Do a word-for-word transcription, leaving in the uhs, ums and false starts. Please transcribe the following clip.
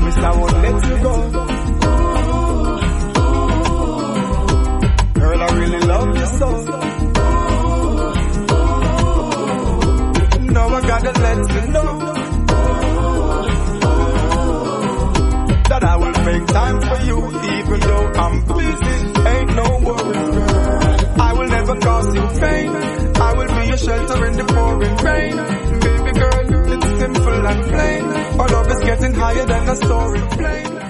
promise I won't let you go. Girl, I really love you so. Now I gotta let you know that I will make time for you, even though I'm busy. Ain't no worry, girl. I will never cause you pain. I will be your shelter in the pouring rain. Baby girl, it's simple and plain. Our love is getting higher than a story plane.